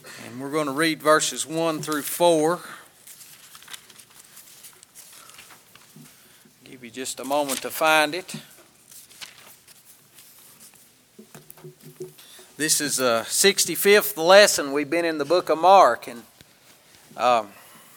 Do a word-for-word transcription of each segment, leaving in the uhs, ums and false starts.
And we're going to read verses one through four. Give you just a moment to find it. This is the sixty-fifth lesson. We've been in the book of Mark. And um,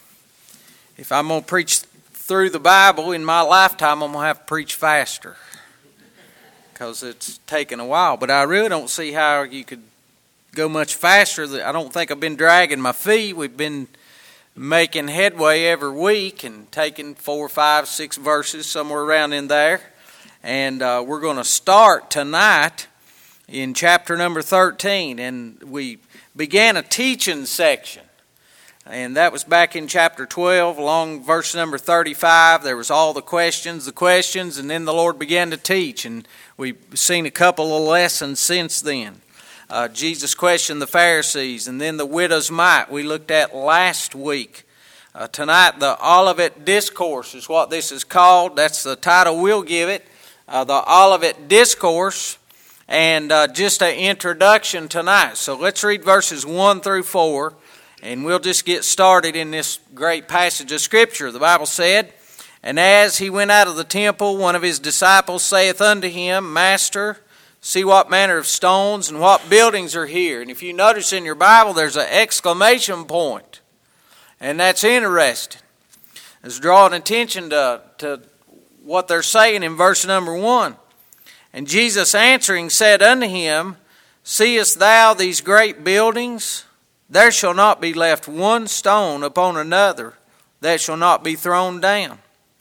if I'm going to preach through the Bible in my lifetime, I'm going to have to preach faster, because it's taken a while. But I really don't see how you could go much faster. I don't think I've been dragging my feet. We've been making headway every week and taking four, five, six verses, somewhere around in there. And uh, we're going to start tonight in chapter number thirteen. And we began a teaching section. And that was back in chapter twelve, along verse number thirty-five. There was all the questions, the questions, and then the Lord began to teach. And we've seen a couple of lessons since then. Uh, Jesus questioned the Pharisees, and then the widow's mite we looked at last week. Uh, tonight, the Olivet Discourse is what this is called. That's the title we'll give it, uh, the Olivet Discourse, and uh, just an introduction tonight. So let's read verses one through four, and we'll just get started in this great passage of Scripture. The Bible said, "And as he went out of the temple, one of his disciples saith unto him, Master, see what manner of stones and what buildings are here." And if you notice in your Bible, there's an exclamation point. And that's interesting. It's drawing attention to, to what they're saying in verse number one. "And Jesus answering said unto him, Seest thou these great buildings? There shall not be left one stone upon another that shall not be thrown down.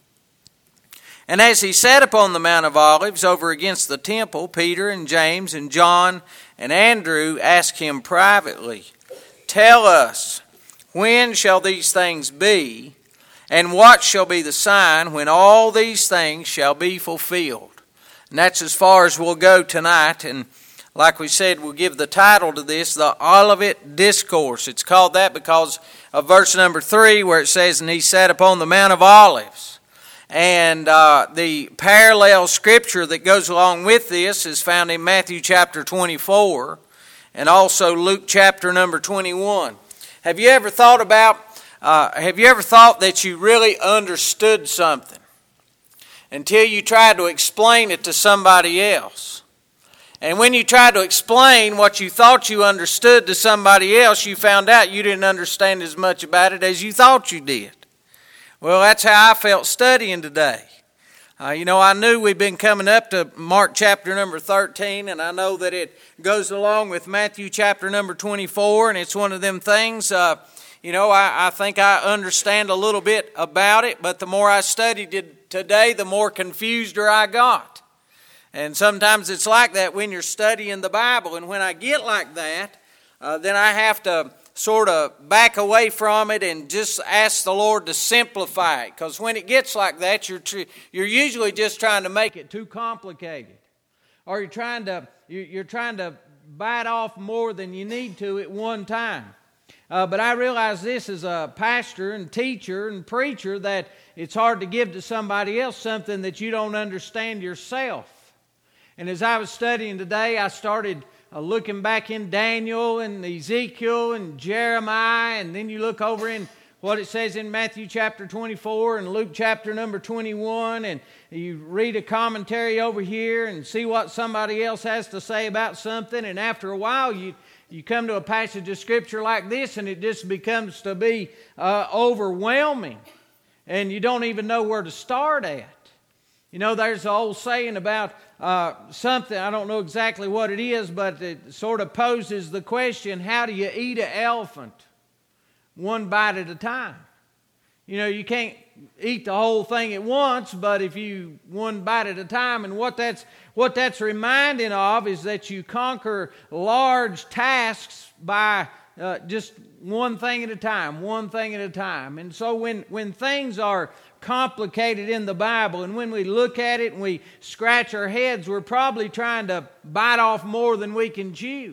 And as he sat upon the Mount of Olives over against the temple, Peter and James and John and Andrew asked him privately, Tell us, when shall these things be, and what shall be the sign when all these things shall be fulfilled?" And that's as far as we'll go tonight. And like we said, we'll give the title to this, the Olivet Discourse. It's called that because of verse number three, where it says, "And he sat upon the Mount of Olives." And uh, the parallel scripture that goes along with this is found in Matthew chapter twenty-four and also Luke chapter number twenty-one. Have you ever thought about, uh, have you ever thought that you really understood something until you tried to explain it to somebody else? And when you tried to explain what you thought you understood to somebody else, you found out you didn't understand as much about it as you thought you did. Well, that's how I felt studying today. Uh, you know, I knew we'd been coming up to Mark chapter number thirteen, and I know that it goes along with Matthew chapter number twenty-four, and it's one of them things, uh, you know, I, I think I understand a little bit about it, but the more I studied it today, the more confuseder I got. And sometimes it's like that when you're studying the Bible, and when I get like that, uh, then I have to sort of back away from it and just ask the Lord to simplify it. Because when it gets like that, you're tr- you're usually just trying to make it too complicated, or you're trying to you're trying to bite off more than you need to at one time. Uh, but I realize this as a pastor and teacher and preacher, that it's hard to give to somebody else something that you don't understand yourself. And as I was studying today, I started Uh, looking back in Daniel and Ezekiel and Jeremiah, and then you look over in what it says in Matthew chapter twenty-four and Luke chapter number twenty-one, and you read a commentary over here and see what somebody else has to say about something, and after a while you you come to a passage of Scripture like this, and it just becomes to be uh, overwhelming, and you don't even know where to start at. You know, there's an old saying about uh, something, I don't know exactly what it is, but it sort of poses the question, how do you eat an elephant? One bite at a time. You know, you can't eat the whole thing at once, but if you one bite at a time, and what that's what that's reminding of is that you conquer large tasks by uh, just one thing at a time, one thing at a time. And so when, when things are complicated in the Bible, and when we look at it and we scratch our heads, we're probably trying to bite off more than we can chew.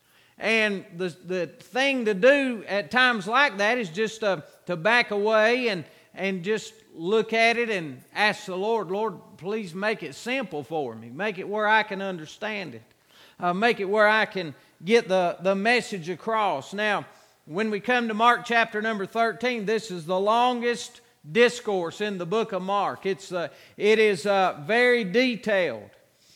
And the the thing to do at times like that is just to, to back away and, and just look at it and ask the Lord, Lord, please make it simple for me. Make it where I can understand it. Uh, make it where I can get the, the message across. Now, when we come to Mark chapter number thirteen, this is the longest discourse in the book of Mark. It's uh, it is uh, very detailed.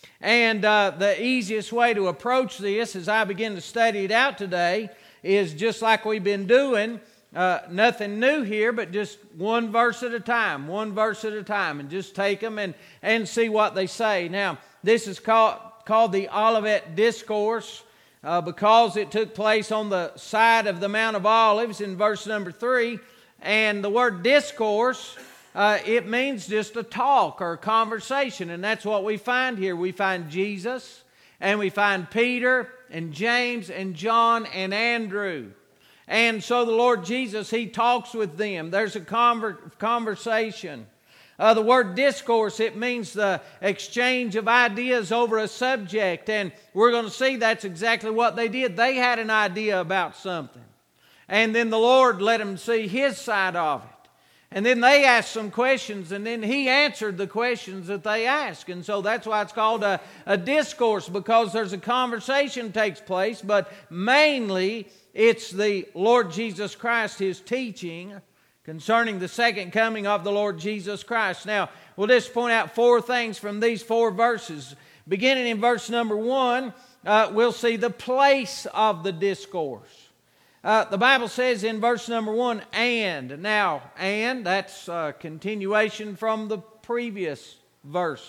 And uh, the easiest way to approach this as I begin to study it out today is just like we've been doing, uh, nothing new here, but just one verse at a time, one verse at a time, and just take them and, and see what they say. Now, this is called, called the Olivet Discourse uh, because it took place on the side of the Mount of Olives in verse number three. And the word discourse, uh, it means just a talk or a conversation. And that's what we find here. We find Jesus, and we find Peter and James and John and Andrew. And so the Lord Jesus, He talks with them. There's a conver- conversation. Uh, the word discourse, it means the exchange of ideas over a subject. And we're going to see that's exactly what they did. They had an idea about something. And then the Lord let them see His side of it. And then they asked some questions, and then He answered the questions that they asked. And so that's why it's called a, a discourse, because there's a conversation takes place, but mainly it's the Lord Jesus Christ, His teaching concerning the second coming of the Lord Jesus Christ. Now, we'll just point out four things from these four verses. Beginning in verse number one, uh, we'll see the place of the discourse. Uh, the Bible says in verse number one, and. Now, and, that's a continuation from the previous verses.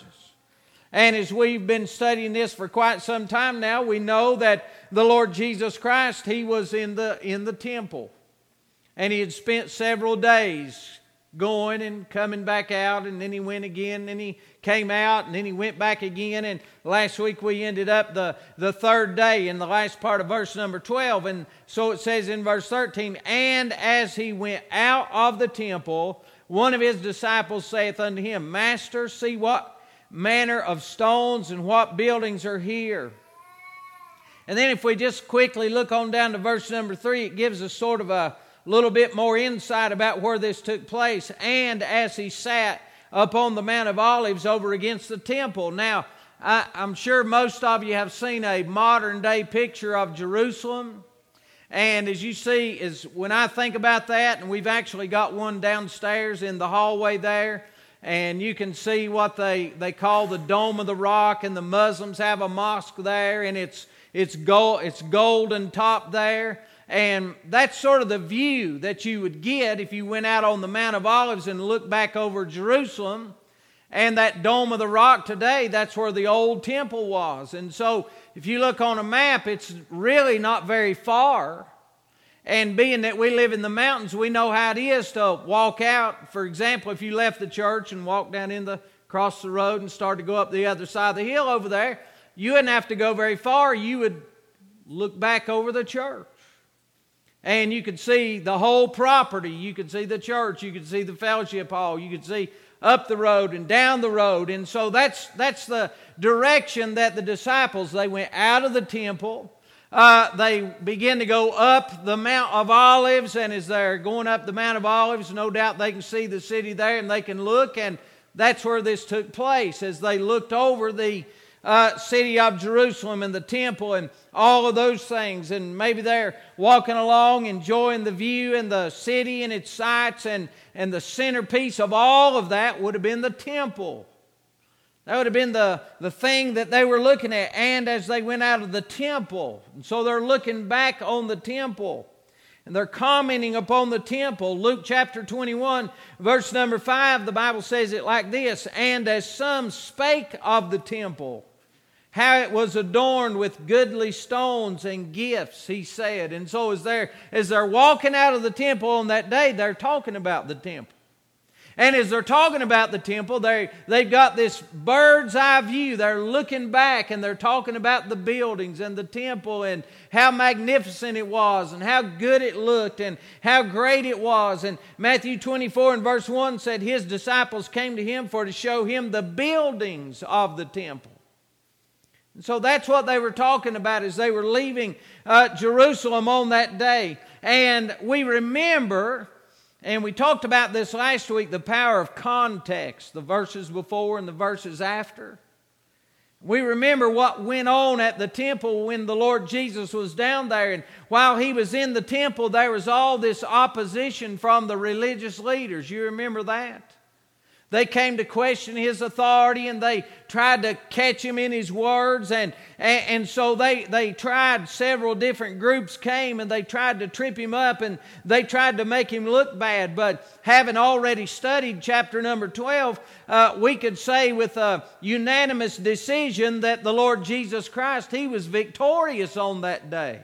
And as we've been studying this for quite some time now, we know that the Lord Jesus Christ, He was in the, in the temple. And He had spent several days going and coming back out, and then He went again, and He came out, and then He went back again. And last week we ended up the, the third day in the last part of verse number twelve. And so it says in verse thirteen, and as He went out of the temple, one of His disciples saith unto Him, Master, see what manner of stones and what buildings are here. And then if we just quickly look on down to verse number three, it gives us sort of a little bit more insight about where this took place. And as He sat upon the Mount of Olives over against the temple. Now, I, I'm sure most of you have seen a modern day picture of Jerusalem. And as you see, is when I think about that, and we've actually got one downstairs in the hallway there, and you can see what they, they call the Dome of the Rock, and the Muslims have a mosque there, and it's it's gold, it's golden top there. And that's sort of the view that you would get if you went out on the Mount of Olives and looked back over Jerusalem. And that Dome of the Rock today, that's where the old temple was. And so if you look on a map, it's really not very far. And being that we live in the mountains, we know how it is to walk out. For example, if you left the church and walked down in the across the road and started to go up the other side of the hill over there, you wouldn't have to go very far. You would look back over the church. And you could see the whole property. You could see the church. You could see the fellowship hall. You could see up the road and down the road. And so that's that's the direction that the disciples, they went out of the temple. Uh, they began to go up the Mount of Olives. And as they're going up the Mount of Olives, no doubt they can see the city there and they can look. And that's where this took place, as they looked over the Uh, city of Jerusalem and the temple and all of those things. And maybe they're walking along enjoying the view and the city and its sights, and, and the centerpiece of all of that would have been the temple. That would have been the, the thing that they were looking at. And as they went out of the temple, and so they're looking back on the temple, and they're commenting upon the temple. Luke chapter twenty-one, verse number five, the Bible says it like this, and as some spake of the temple, how it was adorned with goodly stones and gifts, he said. And so as they're, as they're walking out of the temple on that day, they're talking about the temple. And as they're talking about the temple, they, they've got this bird's eye view. They're looking back and they're talking about the buildings and the temple and how magnificent it was and how good it looked and how great it was. And Matthew twenty-four and verse one said, His disciples came to Him for to show Him the buildings of the temple. And so that's what they were talking about as they were leaving uh, Jerusalem on that day. And we remember, and we talked about this last week, the power of context, the verses before and the verses after. We remember what went on at the temple when the Lord Jesus was down there. And while He was in the temple, there was all this opposition from the religious leaders. You remember that? They came to question His authority, and they tried to catch Him in His words. And, and, and so they, they tried, several different groups came, and they tried to trip Him up, and they tried to make Him look bad. But having already studied chapter number twelve, uh, we could say with a unanimous decision that the Lord Jesus Christ, He was victorious on that day.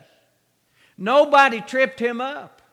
Nobody tripped Him up.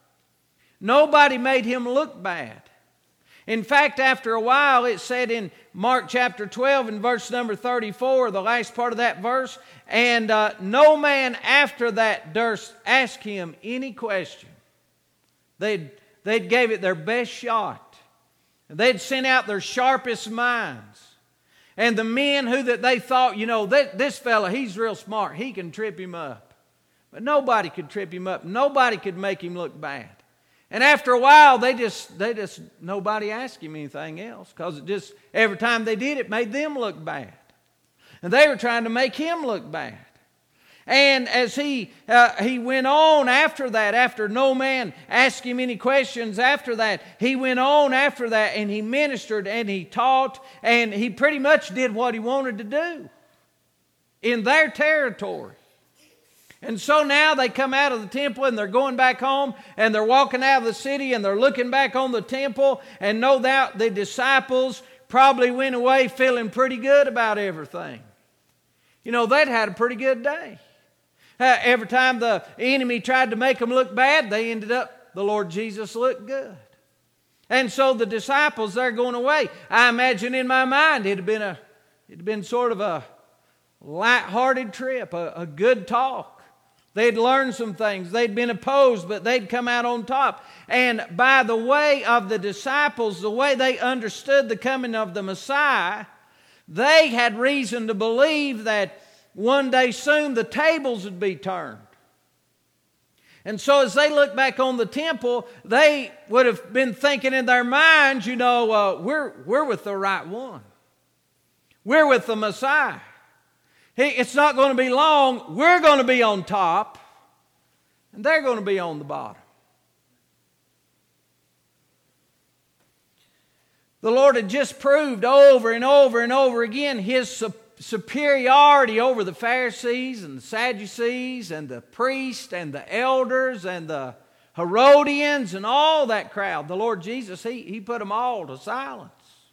Nobody made Him look bad. In fact, after a while, it said in Mark chapter twelve and verse number thirty-four, the last part of that verse, and uh, no man after that durst ask Him any question. They'd, they'd gave it their best shot. They'd sent out their sharpest minds. And the men who that they thought, you know, that, this fella, he's real smart. He can trip him up. But nobody could trip him up. Nobody could make him look bad. And after a while, they just, they just, nobody asked Him anything else, because it just, every time they did, it made them look bad. And they were trying to make Him look bad. And as he, uh, he went on after that, after no man asked Him any questions after that, He went on after that, and He ministered, and He taught, and He pretty much did what He wanted to do in their territory. And so now they come out of the temple, and they're going back home, and they're walking out of the city, and they're looking back on the temple, and no doubt the disciples probably went away feeling pretty good about everything. You know, they'd had a pretty good day. Uh, every time the enemy tried to make them look bad, they ended up, the Lord Jesus looked good. And so the disciples, they're going away. I imagine in my mind it had been a, it had been sort of a light-hearted trip, a, a good talk. They'd learned some things. They'd been opposed, but they'd come out on top. And by the way of the disciples, the way they understood the coming of the Messiah, they had reason to believe that one day soon the tables would be turned. And so as they look back on the temple, they would have been thinking in their minds, you know, uh, we're, we're with the right one. We're with the Messiah. It's not going to be long. We're going to be on top, and they're going to be on the bottom. The Lord had just proved over and over and over again His superiority over the Pharisees and the Sadducees and the priests and the elders and the Herodians and all that crowd. The Lord Jesus, He, he put them all to silence.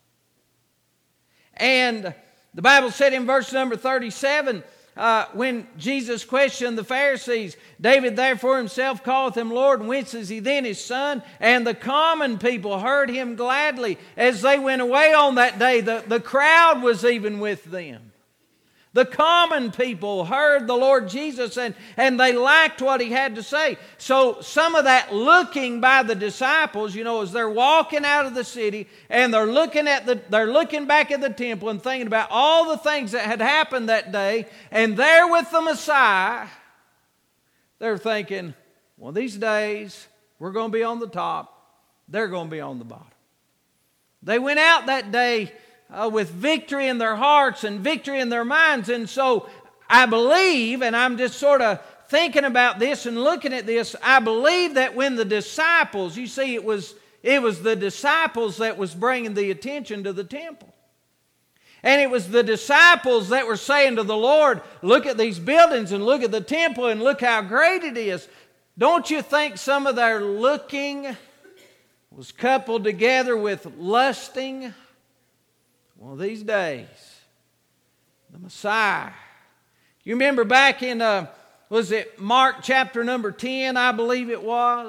And the Bible said in verse number thirty-seven, uh, when Jesus questioned the Pharisees, David therefore himself calleth him Lord, and whence is he then his son? And the common people heard him gladly. As they went away on that day, the, the crowd was even with them. The common people heard the Lord Jesus, and, and they liked what He had to say. So some of that looking by the disciples, you know, as they're walking out of the city and they're looking at the, they're looking back at the temple and thinking about all the things that had happened that day, and there with the Messiah, they're thinking, well, these days we're going to be on the top, they're going to be on the bottom. They went out that day Uh, with victory in their hearts and victory in their minds. And so I believe, and I'm just sort of thinking about this and looking at this, I believe that when the disciples, you see, it was, it was the disciples that was bringing the attention to the temple. And it was the disciples that were saying to the Lord, look at these buildings and look at the temple and look how great it is. Don't you think some of their looking was coupled together with lusting? Well, these days, the Messiah. You remember back in, uh, was it Mark chapter number ten, I believe it was?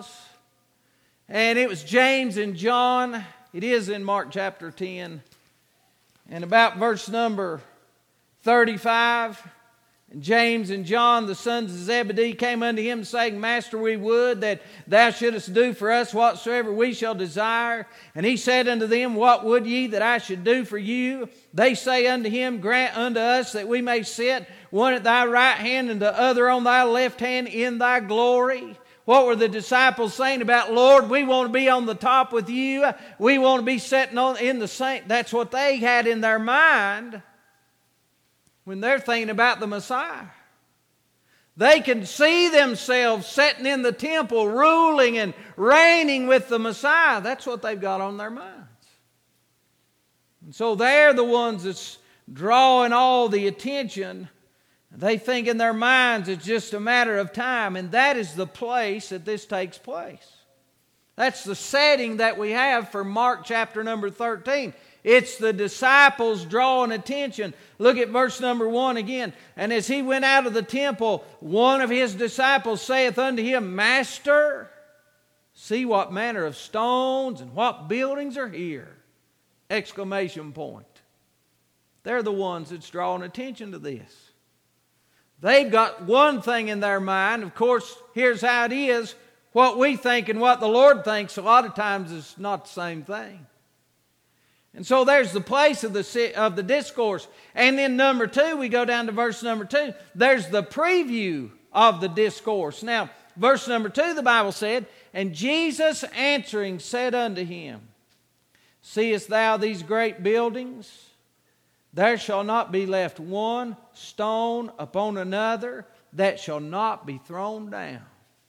And it was James and John. It is in Mark chapter ten. And about verse number thirty-five. And James and John, the sons of Zebedee, came unto him, saying, Master, we would that thou shouldest do for us whatsoever we shall desire. And he said unto them, What would ye that I should do for you? They say unto him, Grant unto us that we may sit, one at thy right hand and the other on thy left hand in thy glory. What were the disciples saying about, Lord, we want to be on the top with you. We want to be sitting on in the saint. That's what they had in their mind. when they're thinking about the Messiah. They can see themselves sitting in the temple, ruling and reigning with the Messiah. That's what they've got on their minds. And so they're the ones that's drawing all the attention. They think in their minds it's just a matter of time, and that is the place that this takes place. That's the setting that we have for Mark chapter number thirteen. It's the disciples drawing attention. Look at verse number one again. And as he went out of the temple, one of his disciples saith unto him, Master, see what manner of stones and what buildings are here. Exclamation point. They're the ones that's drawing attention to this. They've got one thing in their mind. Of course, here's how it is. What we think and what the Lord thinks a lot of times is not the same thing. And so there's the place of the, of the discourse. And then number two, we go down to verse number two. There's the preview of the discourse. Now, verse number two, the Bible said, And Jesus answering said unto him, Seest thou these great buildings? There shall not be left one stone upon another that shall not be thrown down.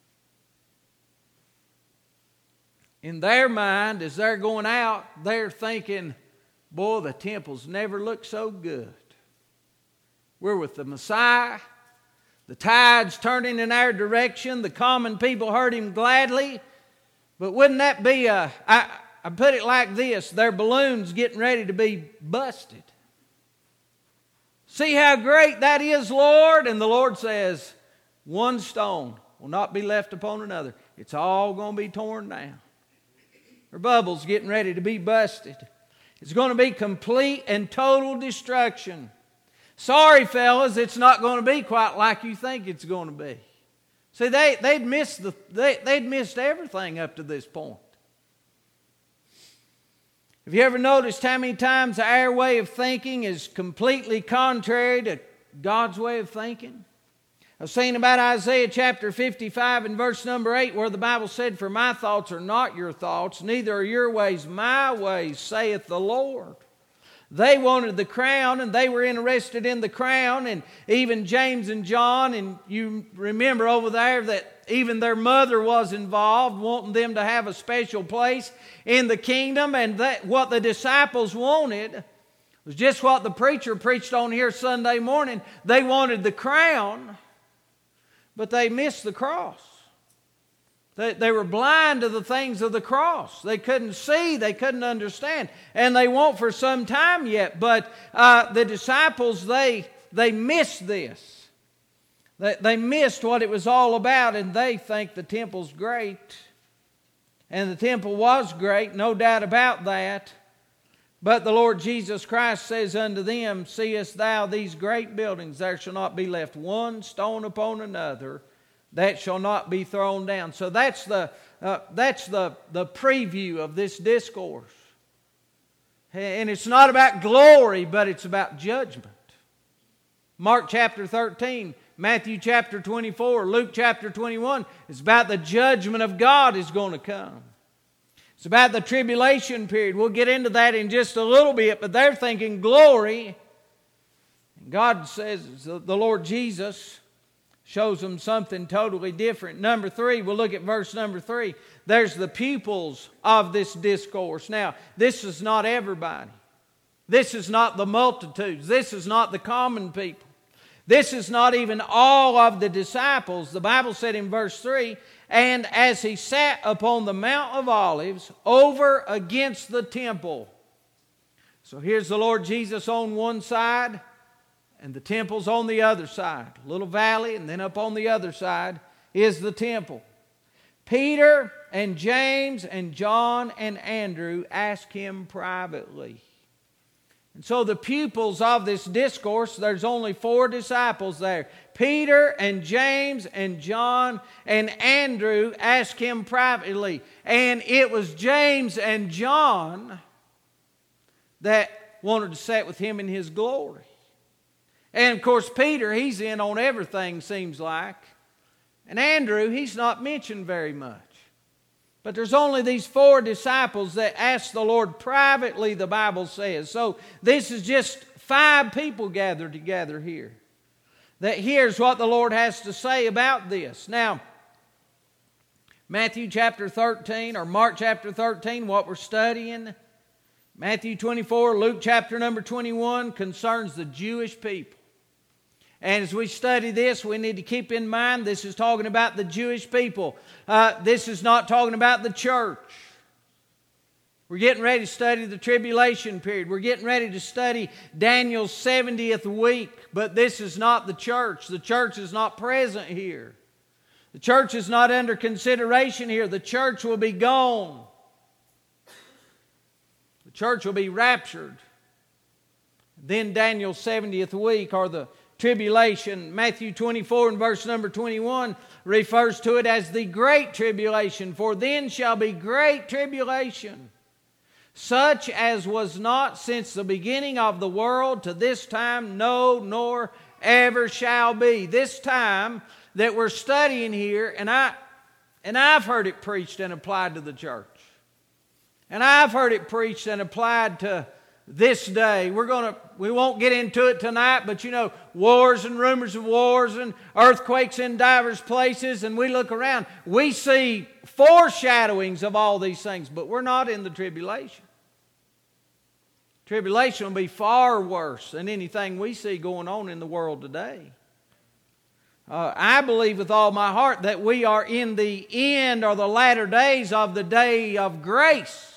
In their mind, as they're going out, they're thinking, boy, the temple's never looked so good. We're with the Messiah. The tide's turning in our direction. The common people heard him gladly. But wouldn't that be a, I, I put it like this, their balloon's getting ready to be busted. See how great that is, Lord? And the Lord says, one stone will not be left upon another. It's all going to be torn down. Her bubble's getting ready to be busted. It's going to be complete and total destruction. Sorry, fellas, it's not going to be quite like you think it's going to be. See, they, they'd missed the, they, they'd missed everything up to this point. Have you ever noticed how many times our way of thinking is completely contrary to God's way of thinking? I was saying about Isaiah chapter fifty-five and verse number eight, where the Bible said, For my thoughts are not your thoughts, neither are your ways my ways, saith the Lord. They wanted the crown, and they were interested in the crown, and even James and John, and you remember over there that even their mother was involved, wanting them to have a special place in the kingdom, and that what the disciples wanted was just what the preacher preached on here Sunday morning. They wanted the crown, but they missed the cross. They, they were blind to the things of the cross. They couldn't see. They couldn't understand. And they won't for some time yet. But uh, the disciples, they, they missed this. They, they missed what it was all about. And they think the temple's great. And the temple was great, no doubt about that. But the Lord Jesus Christ says unto them, Seest thou these great buildings? There shall not be left one stone upon another that shall not be thrown down. So that's the uh, that's the, the preview of this discourse. And it's not about glory, but it's about judgment. Mark chapter thirteen, Matthew chapter twenty-four, Luke chapter twenty-one is about the judgment of God is going to come. It's about the tribulation period. We'll get into that in just a little bit, but they're thinking glory. And God says, the Lord Jesus shows them something totally different. Number three, we'll look at verse number three. There's the pupils of this discourse. Now, this is not everybody. This is not the multitudes. This is not the common people. This is not even all of the disciples. The Bible said in verse three, And as he sat upon the Mount of Olives over against the temple. So here's the Lord Jesus on one side, and the temple's on the other side. A little valley, and then up on the other side is the temple. Peter and James and John and Andrew ask him privately. And so the pupils of this discourse, there's only four disciples there. Peter and James and John and Andrew ask him privately. And it was James and John that wanted to sit with him in his glory. And of course Peter, he's in on everything, seems like. And Andrew, he's not mentioned very much. But there's only these four disciples that asked the Lord privately, the Bible says. So this is just five people gathered together here. That here's what the Lord has to say about this. Now, Matthew chapter thirteen, or Mark chapter thirteen, what we're studying, Matthew twenty-four, Luke chapter number twenty-one, concerns the Jewish people. And as we study this, we need to keep in mind this is talking about the Jewish people. Uh, this is not talking about the church. We're getting ready to study the tribulation period. We're getting ready to study Daniel's seventieth week. But this is not the church. The church is not present here. The church is not under consideration here. The church will be gone. The church will be raptured. Then Daniel's seventieth week, or the tribulation, Matthew twenty-four and verse number twenty-one refers to it as the great tribulation. For then shall be great tribulation, such as was not since the beginning of the world to this time, no, nor ever shall be. This time that we're studying here, and I and I've heard it preached and applied to the church. And I've heard it preached and applied to this day. We're gonna we won't get into it tonight, but you know, wars and rumors of wars and earthquakes in divers places, and we look around, we see foreshadowings of all these things, but we're not in the tribulation. Tribulation will be far worse than anything we see going on in the world today. Uh, I believe with all my heart that we are in the end or the latter days of the day of grace.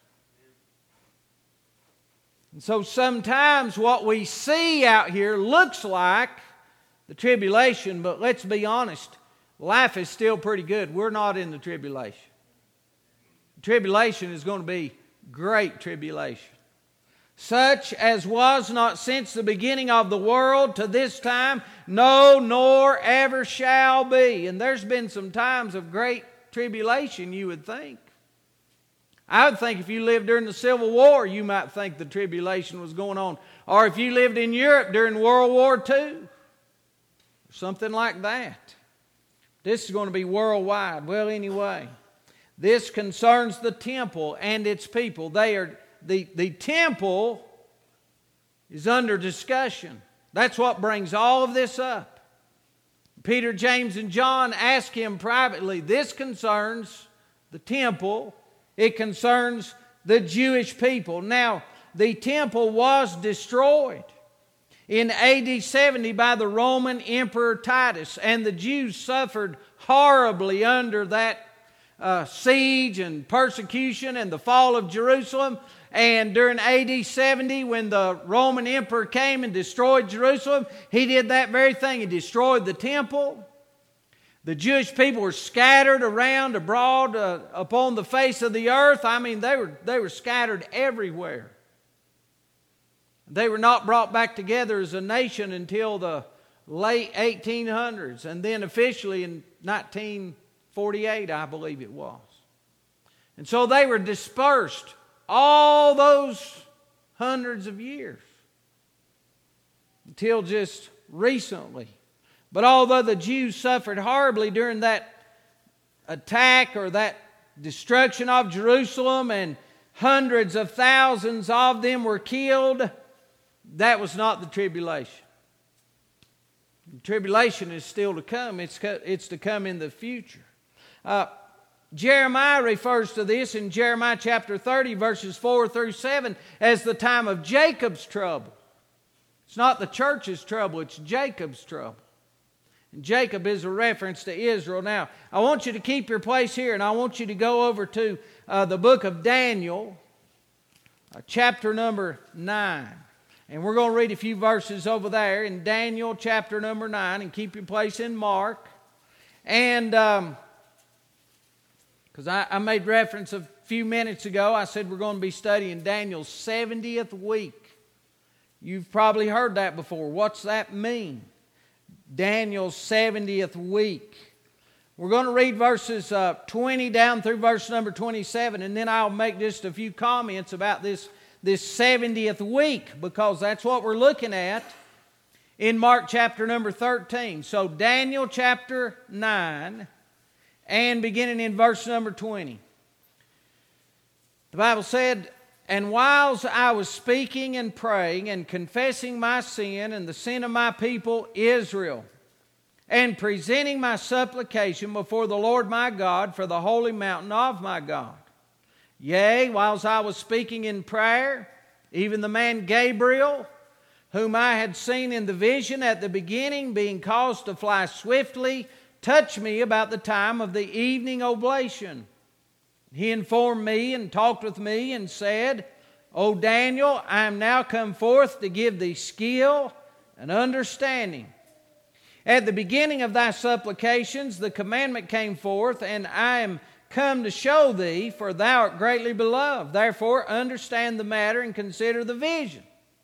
And so sometimes what we see out here looks like the tribulation, but let's be honest, life is still pretty good. We're not in the tribulation. Tribulation is going to be great tribulation. Such as was not since the beginning of the world to this time, no, nor ever shall be. And there's been some times of great tribulation, you would think. I would think if you lived during the Civil War, you might think the tribulation was going on. Or if you lived in Europe during World War Two, something like that. This is going to be worldwide. Well, anyway, this concerns the temple and its people. They are The, the temple is under discussion. That's what brings all of this up. Peter, James, and John ask him privately. This concerns the temple. It concerns the Jewish people. Now, the temple was destroyed in A D seventy by the Roman Emperor Titus, and the Jews suffered horribly under that uh, siege and persecution and the fall of Jerusalem. And during A D seventy, when the Roman emperor came and destroyed Jerusalem, he did that very thing. He destroyed the temple. The Jewish people were scattered around abroad uh, upon the face of the earth. I mean, they were, they were scattered everywhere. They were not brought back together as a nation until the late eighteen hundreds. And then officially in nineteen forty-eight, I believe it was. And so they were dispersed all those hundreds of years until just recently. But although the Jews suffered horribly during that attack or that destruction of Jerusalem, and hundreds of thousands of them were killed, that was not the tribulation. The tribulation is still to come. It's, it's to come in the future. Uh, Jeremiah refers to this in Jeremiah chapter thirty, verses four through seven, as the time of Jacob's trouble. It's not the church's trouble, it's Jacob's trouble. And Jacob is a reference to Israel. Now, I want you to keep your place here, and I want you to go over to uh, the book of Daniel, uh, chapter number nine. And we're going to read a few verses over there in Daniel chapter number nine, and keep your place in Mark. And um, because I, I made reference a few minutes ago, I said we're going to be studying Daniel's seventieth week. You've probably heard that before. What's that mean? Daniel's seventieth week. We're going to read verses uh, twenty down through verse number twenty-seven, and then I'll make just a few comments about this, this seventieth week, because that's what we're looking at in Mark chapter number thirteen. So Daniel chapter nine, and beginning in verse number twenty. The Bible said, And whiles I was speaking and praying and confessing my sin and the sin of my people Israel, and presenting my supplication before the Lord my God for the holy mountain of my God. Yea, whiles I was speaking in prayer, even the man Gabriel, whom I had seen in the vision at the beginning, being caused to fly swiftly, touched me about the time of the evening oblation. He informed me and talked with me and said, O Daniel, I am now come forth to give thee skill and understanding. At the beginning of thy supplications, the commandment came forth, and I am come to show thee, for thou art greatly beloved. Therefore, understand the matter and consider the vision.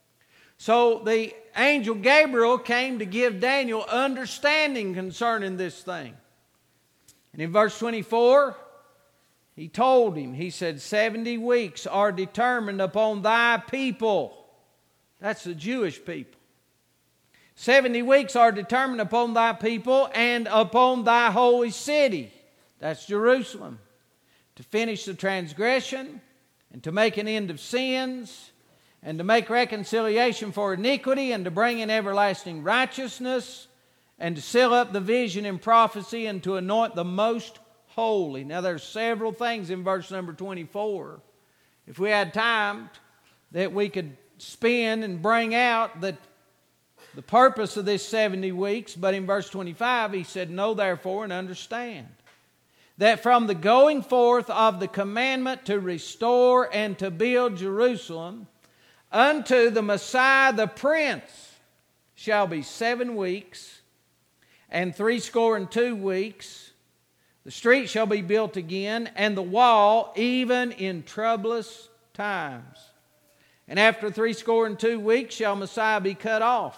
So the angel Gabriel came to give Daniel understanding concerning this thing. And in verse twenty-four, he told him, he said, seventy weeks are determined upon thy people. That's the Jewish people. Seventy weeks are determined upon thy people and upon thy holy city. That's Jerusalem. To finish the transgression and to make an end of sins and to make reconciliation for iniquity and to bring in everlasting righteousness and to seal up the vision and prophecy and to anoint the most holy. Now there's several things in verse number twenty-four. If we had time that we could spend and bring out that the purpose of this seventy weeks, but in verse twenty-five he said, know therefore and understand that from the going forth of the commandment to restore and to build Jerusalem unto the Messiah the Prince shall be seven weeks and threescore and two weeks. The street shall be built again, and the wall even in troublous times. And after threescore and two weeks shall Messiah be cut off,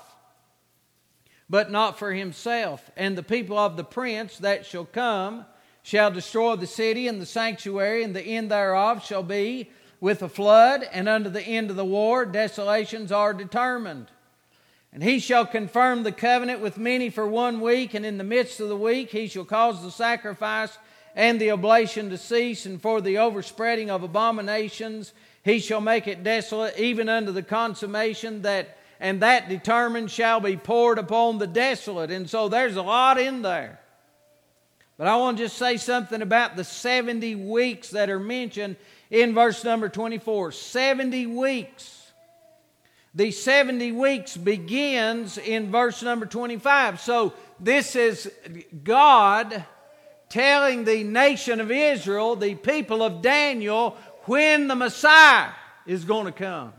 but not for himself. And the people of the prince that shall come shall destroy the city and the sanctuary, and the end thereof shall be with a flood, and unto the end of the war desolations are determined. And he shall confirm the covenant with many for one week, and in the midst of the week he shall cause the sacrifice and the oblation to cease, and for the overspreading of abominations he shall make it desolate, even unto the consummation that and that determined shall be poured upon the desolate. And so there's a lot in there. But I want to just say something about the seventy weeks that are mentioned in verse number twenty-four. seventy weeks. The seventy weeks begins in verse number twenty-five. So this is God telling the nation of Israel, the people of Daniel, when the Messiah is going to come.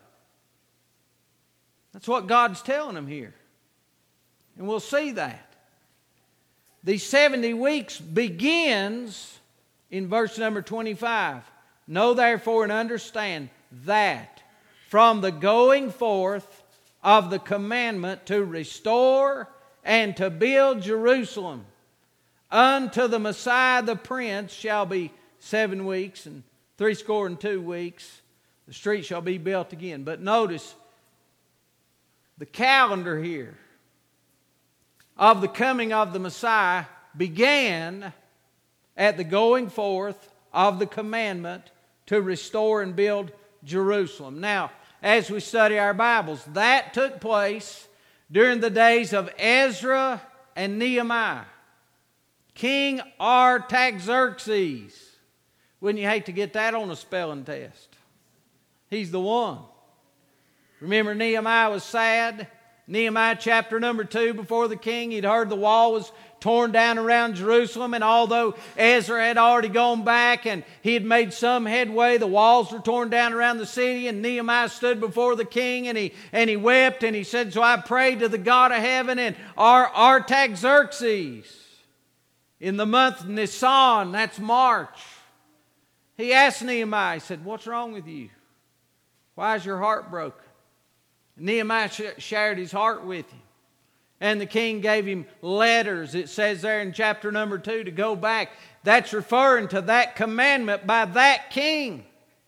That's what God's telling them here. And we'll see that. The seventy weeks begins in verse number twenty-five. Know therefore and understand that from the going forth of the commandment to restore and to build Jerusalem unto the Messiah the Prince shall be seven weeks and threescore and two weeks. The street shall be built again. But notice the calendar here of the coming of the Messiah began at the going forth of the commandment to restore and build Jerusalem. Now, as we study our Bibles, that took place during the days of Ezra and Nehemiah. King Artaxerxes. Wouldn't you hate to get that on a spelling test? He's the one. Remember, Nehemiah was sad. Nehemiah chapter number two, before the king, he'd heard the wall was torn down around Jerusalem, and although Ezra had already gone back and he had made some headway, the walls were torn down around the city, and Nehemiah stood before the king and he and he wept and he said, so I prayed to the God of heaven, and Artaxerxes in the month Nisan, that's March, he asked Nehemiah, he said, what's wrong with you? Why is your heart broken? Nehemiah shared his heart with him. And the king gave him letters, it says there in chapter number two, to go back. That's referring to that commandment by that king.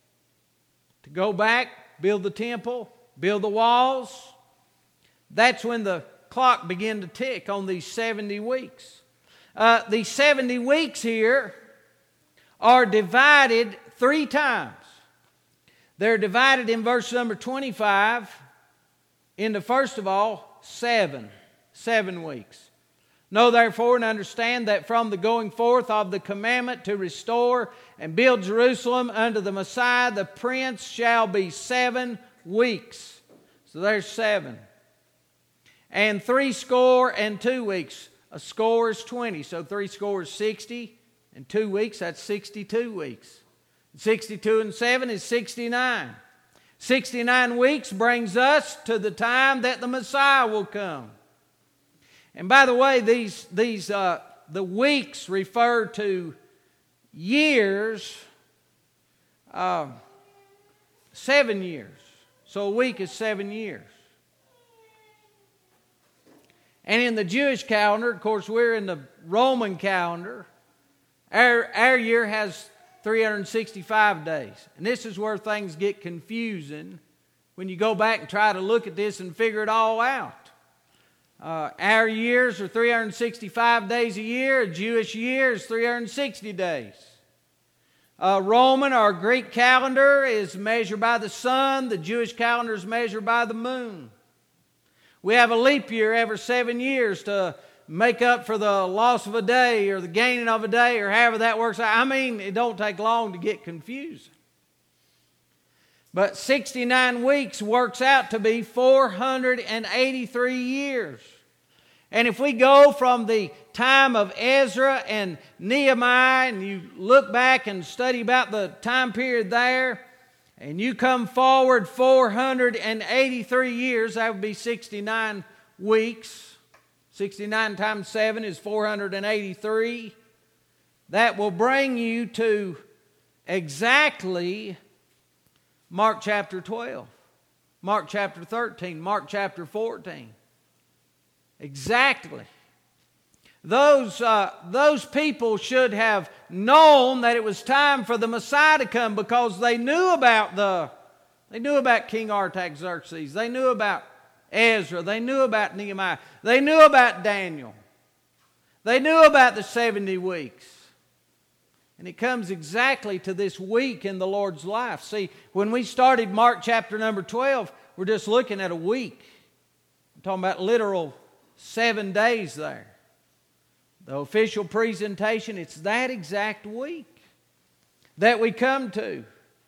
To go back, build the temple, build the walls. That's when the clock began to tick on these seventy weeks. Uh, these seventy weeks here are divided three times. They're divided in verse number twenty-five into, first of all, seven. Seven weeks. Know therefore and understand that from the going forth of the commandment to restore and build Jerusalem unto the Messiah, the Prince, shall be seven weeks. So there's seven. And three score and two weeks. A score is twenty. So three score is sixty. And two weeks, that's sixty-two weeks. sixty-two and seven is sixty-nine. sixty-nine weeks brings us to the time that the Messiah will come. And by the way, these, these uh, the weeks refer to years, uh, seven years. So a week is seven years. And in the Jewish calendar, of course, we're in the Roman calendar. Our, our year has three hundred sixty-five days. And this is where things get confusing when you go back and try to look at this and figure it all out. Uh, our years are three hundred sixty-five days a year. A Jewish year is three hundred sixty days. A Roman or Greek calendar is measured by the sun. The Jewish calendar is measured by the moon. We have a leap year every seven years to make up for the loss of a day or the gaining of a day or however that works out. I mean, it don't take long to get confused. But sixty-nine weeks works out to be four hundred eighty-three years. And if we go from the time of Ezra and Nehemiah and you look back and study about the time period there, and you come forward four hundred eighty-three years, that would be sixty-nine weeks. sixty-nine times seven is four hundred eighty-three. That will bring you to exactly Mark chapter twelve, Mark chapter thirteen, Mark chapter fourteen. Exactly. Those, uh, those people should have known that it was time for the Messiah to come because they knew about the, they knew about King Artaxerxes. They knew about Ezra. They knew about Nehemiah. They knew about Daniel. They knew about the seventy weeks. And it comes exactly to this week in the Lord's life. See, when we started Mark chapter number twelve, we're just looking at a week. I'm talking about literal seven days there. The official presentation, it's that exact week that we come to.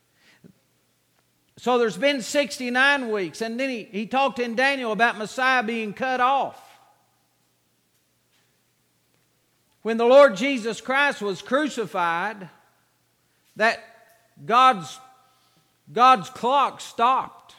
So there's been sixty-nine weeks. And then he, he talked in Daniel about Messiah being cut off. When the Lord Jesus Christ was crucified, that God's, God's clock stopped.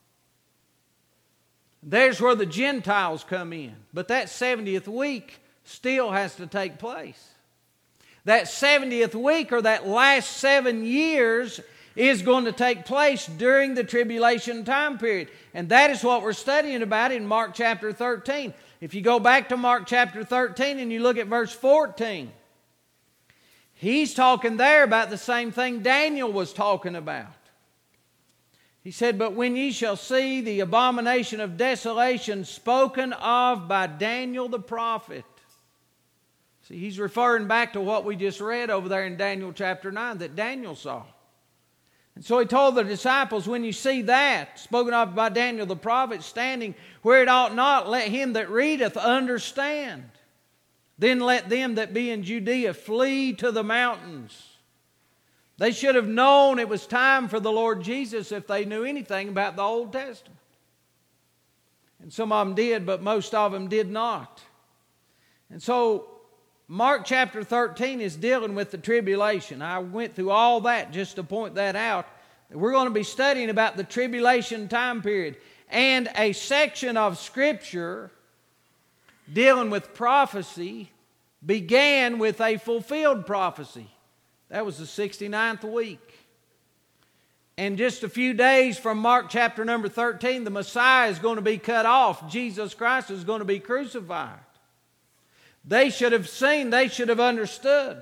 There's where the Gentiles come in. But that seventieth week still has to take place. That seventieth week, or that last seven years, is going to take place during the tribulation time period. And that is what we're studying about in Mark chapter thirteen. If you go back to Mark chapter thirteen and you look at verse fourteen, he's talking there about the same thing Daniel was talking about. He said, "But when ye shall see the abomination of desolation spoken of by Daniel the prophet." See, he's referring back to what we just read over there in Daniel chapter nine that Daniel saw. And so he told the disciples, when you see that, spoken of by Daniel the prophet, standing where it ought not, let him that readeth understand. Then let them that be in Judea flee to the mountains. They should have known it was time for the Lord Jesus if they knew anything about the Old Testament. And some of them did, but most of them did not. And so Mark chapter thirteen is dealing with the tribulation. I went through all that just to point that out. We're going to be studying about the tribulation time period. And a section of Scripture dealing with prophecy began with a fulfilled prophecy. That was the sixty-ninth week. And just a few days from Mark chapter number thirteen, the Messiah is going to be cut off. Jesus Christ is going to be crucified. They should have seen, they should have understood.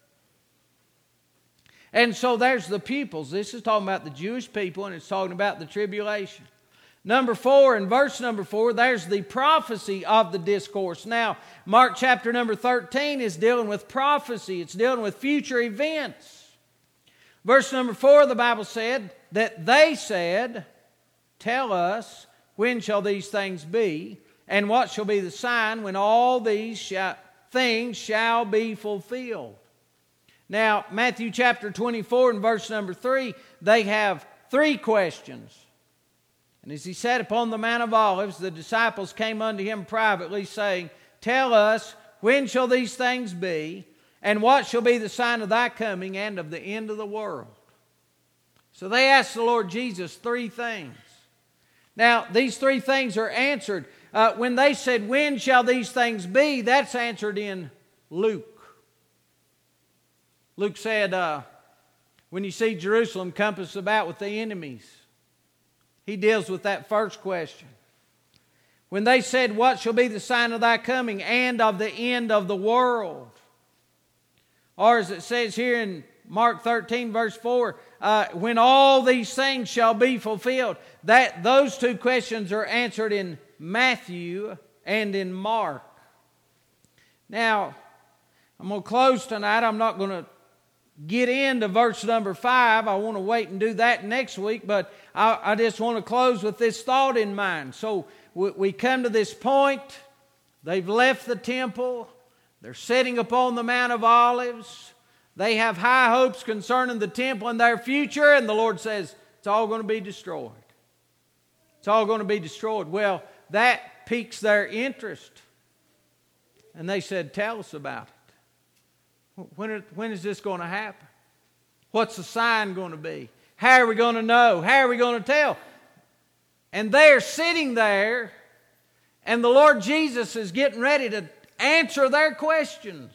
And so there's the pupils. This is talking about the Jewish people, and it's talking about the tribulation. Number four, in verse number four, there's the prophecy of the discourse. Now, Mark chapter number thirteen is dealing with prophecy. It's dealing with future events. Verse number four, the Bible said that they said, "Tell us, when shall these things be? And what shall be the sign when all these shall, things shall be fulfilled?" Now, Matthew chapter twenty-four and verse number three, they have three questions. "And as he sat upon the Mount of Olives, the disciples came unto him privately, saying, Tell us, when shall these things be? And what shall be the sign of thy coming and of the end of the world?" So they asked the Lord Jesus three things. Now, these three things are answered. Uh, when they said, "When shall these things be?" that's answered in Luke. Luke said, uh, when you see Jerusalem compassed about with the enemies, he deals with that first question. When they said, "What shall be the sign of thy coming and of the end of the world?" Or as it says here in Mark thirteen verse four, uh, when all these things shall be fulfilled. That those two questions are answered in Matthew and in Mark. Now, I'm going to close tonight. I'm not going to get into verse number five. I want to wait and do that next week, but I, I just want to close with this thought in mind. So we, we come to this point. They've left the temple. They're sitting upon the Mount of Olives. They have high hopes concerning the temple and their future, and the Lord says, it's all going to be destroyed. It's all going to be destroyed. Well, that piques their interest. And they said, "Tell us about it. When, are, when is this going to happen? What's the sign going to be? How are we going to know? How are we going to tell?" And they're sitting there, and the Lord Jesus is getting ready to answer their questions.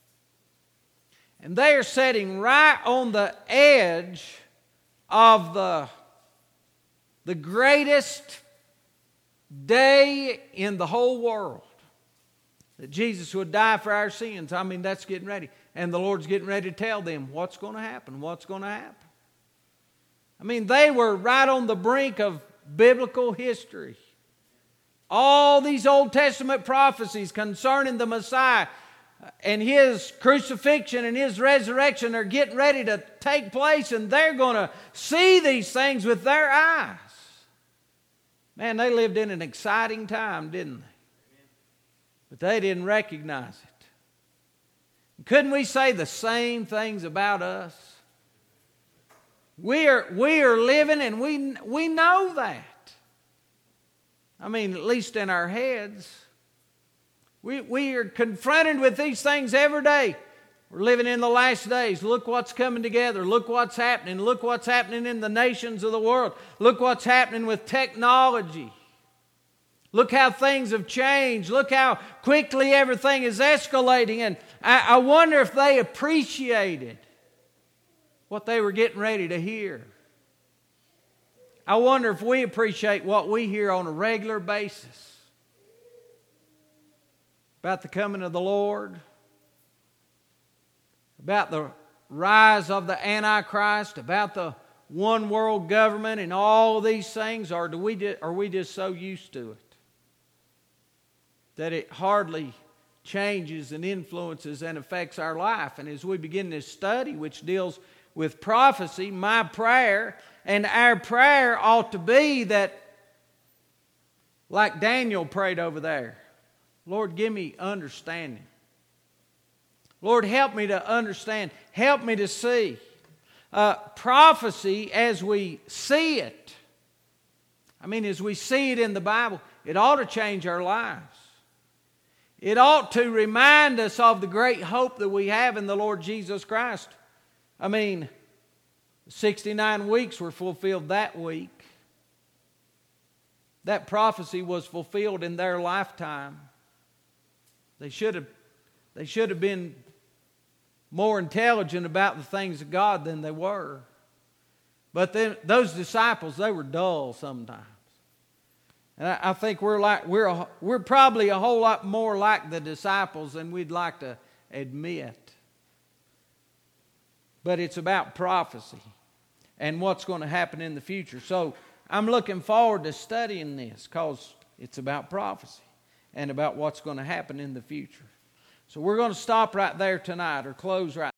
And they are sitting right on the edge of the, the greatest day in the whole world. That Jesus would die for our sins. I mean, that's getting ready. And the Lord's getting ready to tell them what's going to happen, what's going to happen. I mean, they were right on the brink of biblical history. All these Old Testament prophecies concerning the Messiah and His crucifixion and His resurrection are getting ready to take place, and they're going to see these things with their eyes. Man, they lived in an exciting time, didn't they? But they didn't recognize it. Couldn't we say the same things about us? We are, we are living, and we, we know that. I mean, at least in our heads. We, we are confronted with these things every day. We're living in the last days. Look what's coming together. Look what's happening. Look what's happening in the nations of the world. Look what's happening with technology. Look how things have changed. Look how quickly everything is escalating. And I, I wonder if they appreciated what they were getting ready to hear. I wonder if we appreciate what we hear on a regular basis about the coming of the Lord, about the rise of the Antichrist, about the one world government and all of these things, or do we, are we just so used to it that it hardly changes and influences and affects our life? And as we begin this study, which deals with prophecy, my prayer and our prayer ought to be that, like Daniel prayed over there, Lord, give me understanding. Lord, help me to understand. Help me to see. Uh, prophecy, as we see it, I mean, as we see it in the Bible, it ought to change our lives. It ought to remind us of the great hope that we have in the Lord Jesus Christ. I mean, sixty-nine weeks were fulfilled that week. That prophecy was fulfilled in their lifetime. They should have, they should have been more intelligent about the things of God than they were. But then those disciples, they were dull sometimes. And I, I think we're like we're a, we're probably a whole lot more like the disciples than we'd like to admit. But it's about prophecy and what's going to happen in the future. So I'm looking forward to studying this because it's about prophecy and about what's going to happen in the future. So we're going to stop right there tonight or close right